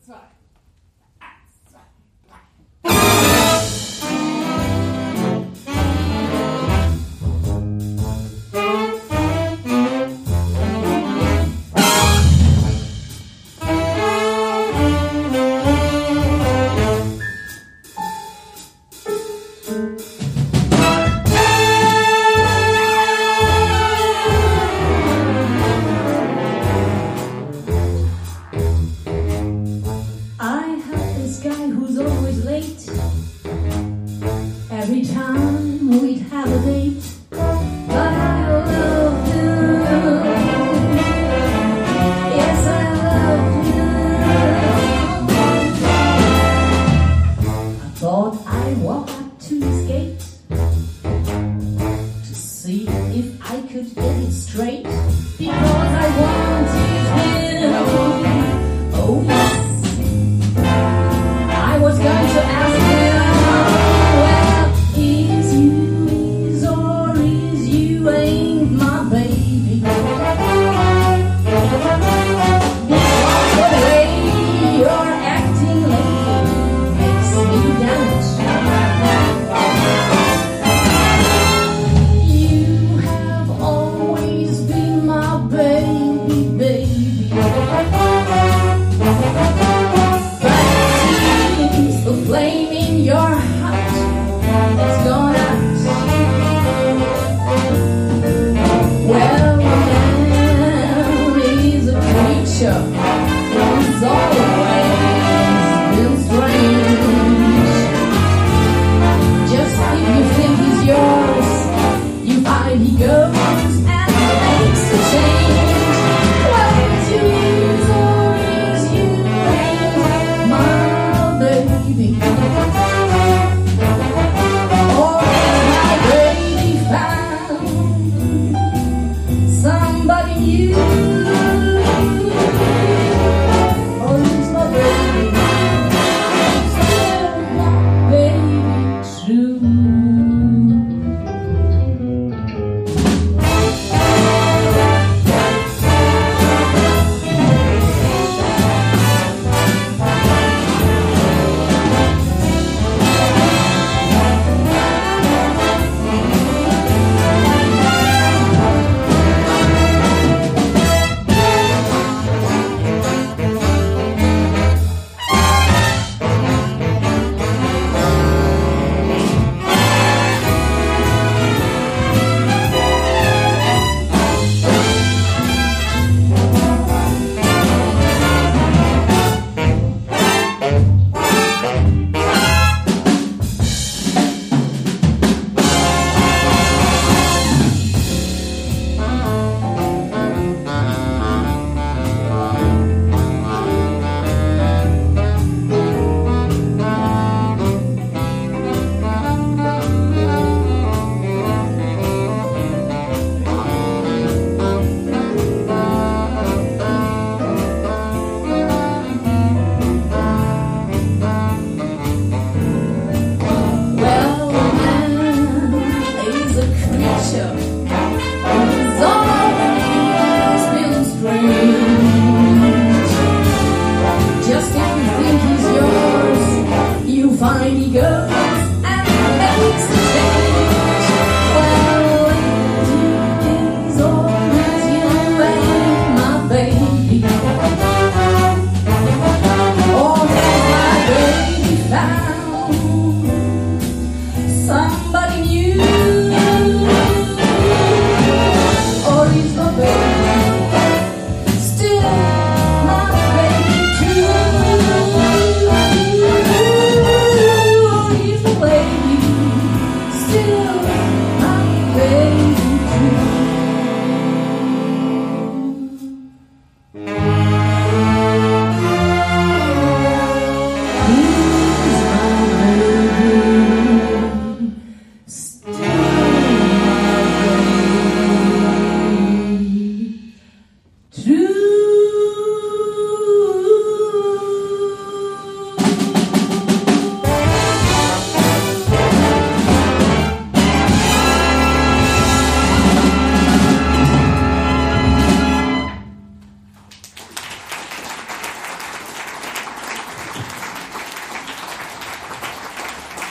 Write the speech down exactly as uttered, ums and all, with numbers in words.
Every time we'd have a date, but I loved you. Yes, I loved you. I thought I'd walk up to his gate to see if I could get it straight, because I wanted him. Oh yes, I was going to ask him. He's always been strange. Just if you think he's yours, you find he goes and makes a change. Well, to use or is you ain't my baby, or is my baby found somebody new? Just if you think he's yours, you find he goes.